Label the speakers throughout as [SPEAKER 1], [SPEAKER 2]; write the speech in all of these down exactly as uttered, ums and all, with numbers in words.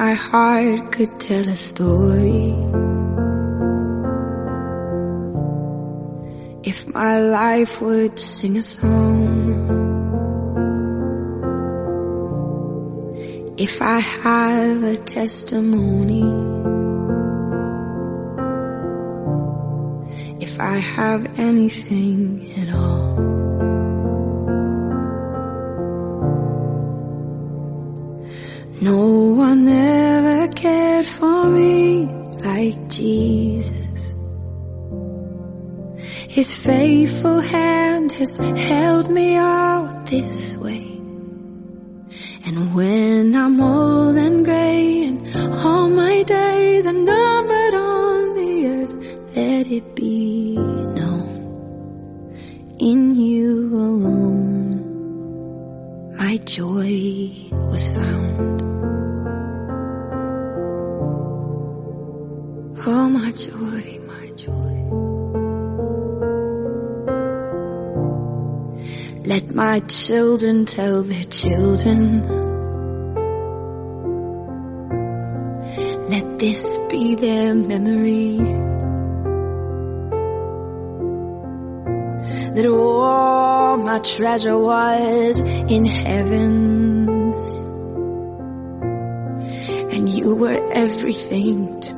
[SPEAKER 1] my heart could tell a story, if my life would sing a song, if I have a testimony, if I have anything at all. No one ever cared for me like Jesus. His faithful hand has held me all this way. And when I'm old and gray and all my days are numbered on the earth, let it be known, in you alone my joy was found. Oh, my joy, my joy. Let my children tell their children, let this be their memory, that all my treasure was in heaven, and you were everything to me.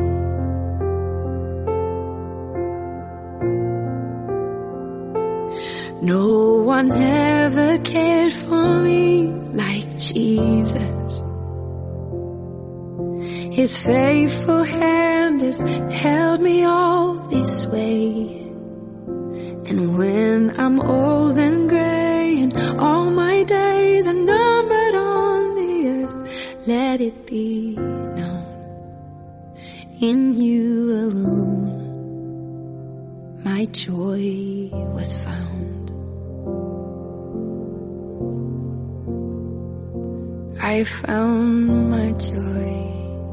[SPEAKER 1] No one ever cared for me like Jesus. His faithful hand has held me all this way. And when I'm old and gray and all my days are numbered on the earth, let it be known, in you alone my joy was found. I found my joy.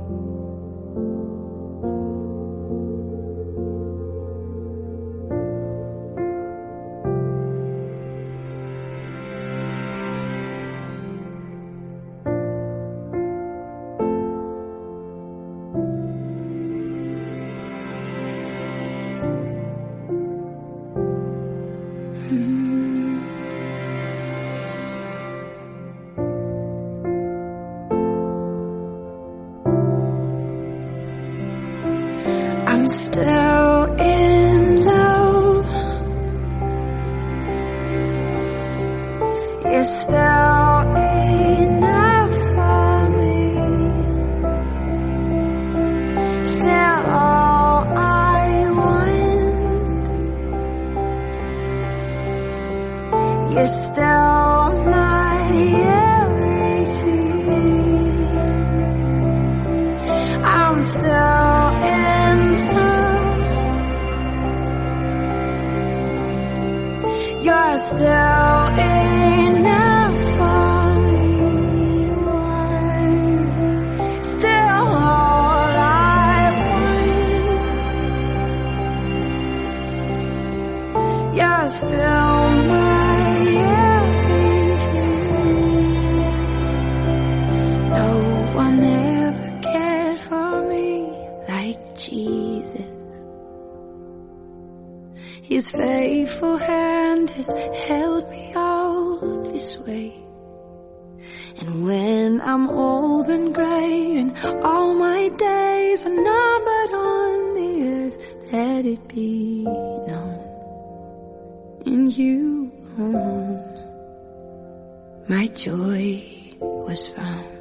[SPEAKER 1] I'm still in love. You're still enough for me. Still all I want. You're still my everything. I'm still in You're still enough for me. You're still all I want. You're still my everything. No one ever cared for me like Jesus. His faithful hand has held me all this way. And when I'm old and gray and all my days are numbered on the earth, let it be known, in you alone my joy was found.